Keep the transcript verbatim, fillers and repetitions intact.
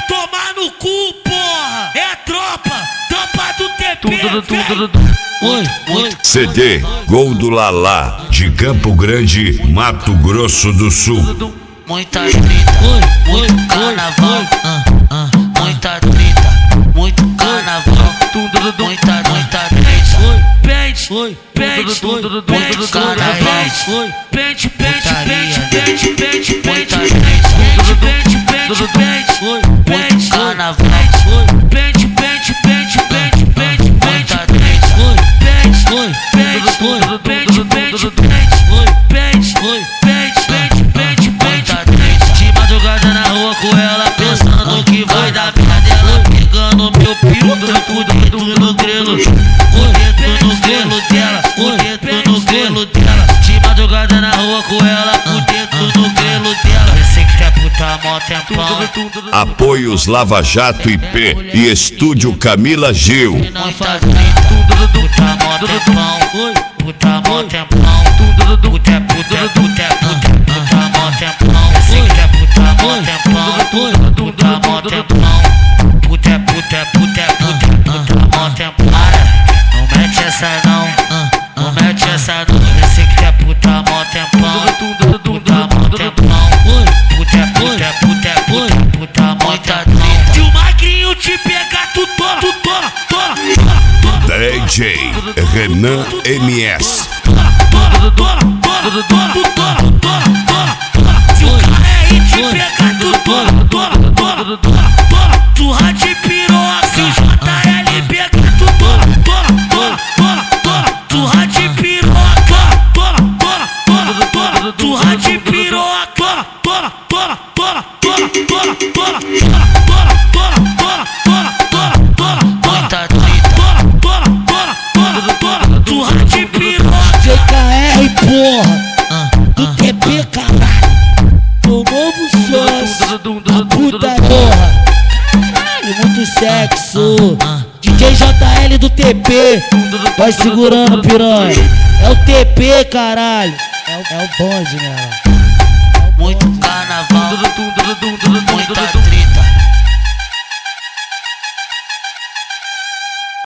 tomar no cu, porra! É a tropa, tropa do T P, Tudo, tudo, velho. tudo. Oi, oi. C D Gol do Lalá, de Campo Grande, Mato Grosso do Sul. Muita treta, Oi, oi, muito carnaval, ah, ah, muita treta, muito carnaval, Tudo, muita, muita treta. Oi, Pente, oi. pente, Tudo, tudo, pente, tudo, pente, Oi. pente, pente, pente, Putaria. pente, pente, pente, Muita pente, treta. pente, pente, pente, Oi, pente, Muito carnaval, oi, pente, pente, pente, pente, pente, muita pente, treta. oi, pente, oi. pente, Oi. pente, pente, Oi. pente, Oi. pente, Oi. pente, pente, pente, pente. Muita treta. De madrugada na rua com ela, pensando que vai dar vida dela. Pegando meu pio, com o dedo no grelo. O dedo no grelo dela, o dedo no grelo dela. De madrugada na rua com ela, com o dedo no grelo dela. Pensei que é puta mó tempão. Apoios Lava Jato I P e Estúdio Camila Gil. Muita treta, puta mó tempão. Oi, Puta mó tempão. Puta é puta é puta é puta, puta mó tempão. Pensei que é puta mó tempão. Puta mó tempão. Puta é puta é puta é puta, puta mó tempão. Não mete essa não, não mete essa não. Pensei que é puta mó tempão. Puta mó tempão. Puta é puta é puta é puta, puta mó treta. Se o magrinho te pegar, tu toma, tu toma, toma, toma, toma. D J Renan M S. Toma, toma, toma, toma, toma, toma, toma. Se o cara aí te pegar, tu toma, toma, toma, toma, toma. Surra de piroca, se o J L pegar, tu toma, toma, toma, toma, toma. Surra de piroca, toma, toma, toma, toma. Surra de piroca, toma, toma, toma, toma, toma, toma, toma, toma, toma, toma, toma, toma. Muita treta. Toma, toma, toma, toma, toma. Surra de piroca. J K R, porra, do T P, caralho. Teu novo sócio, a puta porra. Caralho, muito sexo. D J J L do T P, vai segurando, piranha. É o T P, caralho. É o, é o bonde, né? Muito carnaval, muita